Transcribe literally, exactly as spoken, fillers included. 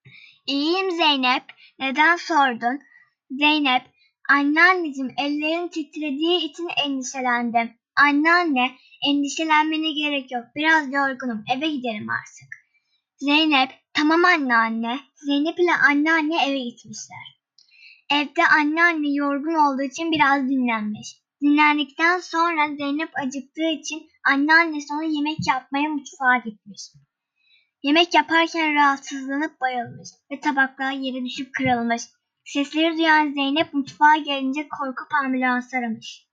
İyiyim Zeynep. Neden sordun? Zeynep, anneanneciğim ellerin titrediği için endişelendim. Anneanne, endişelenmene gerek yok. Biraz yorgunum. Eve gidelim artık. Zeynep, tamam anneanne. Zeynep ile anneanne eve gitmişler. Evde anneanne yorgun olduğu için biraz dinlenmiş. Dinlendikten sonra Zeynep acıktığı için anneannesi ona yemek yapmaya mutfağa gitmiş. Yemek yaparken rahatsızlanıp bayılmış ve tabaklar yere düşüp kırılmış. Sesleri duyan Zeynep mutfağa gelince korkup ambulansı aramış.